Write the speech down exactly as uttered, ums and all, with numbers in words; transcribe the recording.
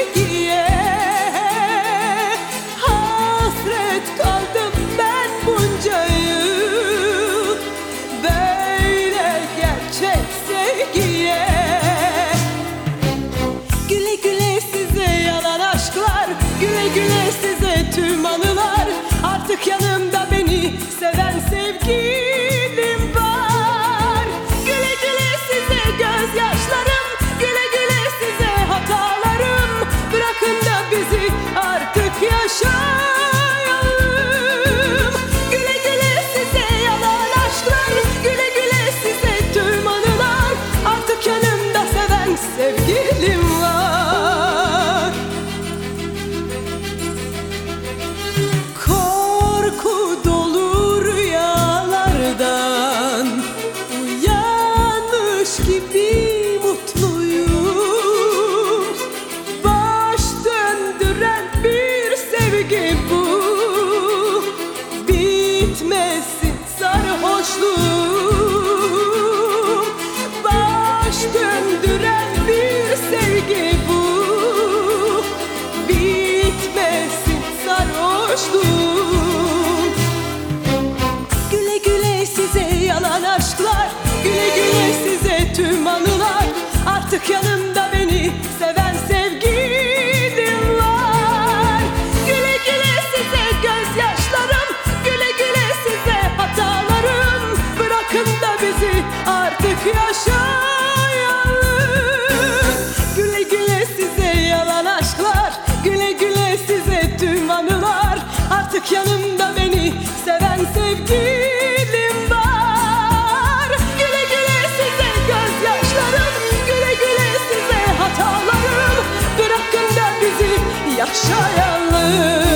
sevgiye hasret kaldım ben bunca yıl, böyle gerçek sevgiye. Güle güle size yalan aşklar, güle güle size tüm anılar. Artık yanımda beni seven sevgilim var. Güle güle size gözyaşlarım, güle güle size hatalarım. Bırakın da bizi artık yaşayalım. Güle güle size yalan aşklar, güle güle size tüm anılar. Artık yanımda seven sevgilim var. Korku dolu rüyalardan uyanmış gibi mutluyum. Baş döndüren bir sevgi bu, bitmesin sarhoşluğum. Baş döndüren bir sevgi bu, bitmesin sarhoşluğum. Güle güle size yalan aşklar, güle güle size tüm anılar. Artık yanımda beni seven sevgilim var. Güle güle size gözyaşlarım, güle güle size hatalarım. Bırakın da bizi artık yaşayalım. Güle güle size yalan aşklar, güle güle size tüm anılar. Artık yanımda beni seven sevgilim var. Güle güle size gözyaşlarım, güle güle size hatalarım. Bırakın da bizi yaşayalım.